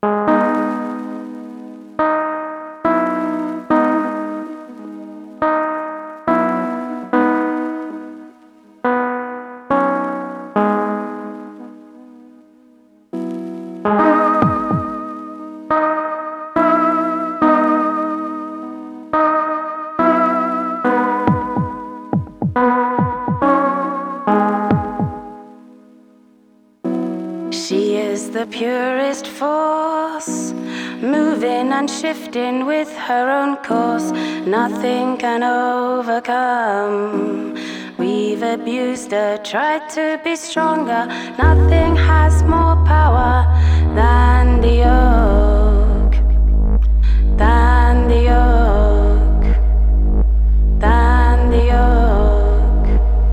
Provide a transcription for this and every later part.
She is the purest force, moving and shifting with her own course. Nothing can overcome. We've abused her, tried to be stronger. Nothing has more power than the yoke, than the yoke, than the yoke.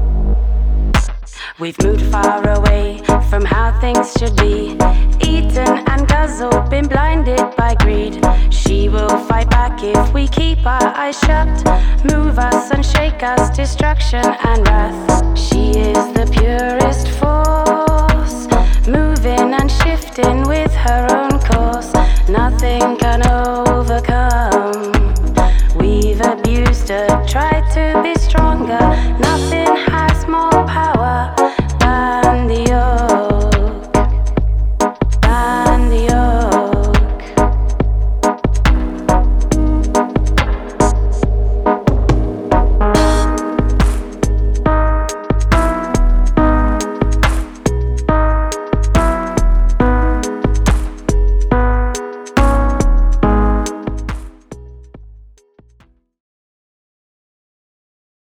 We've moved far away from how things should be, eaten and guzzled, been blinded by greed. She will fight back if we keep our eyes shut, move us and shake us, destruction and wrath. She is the purest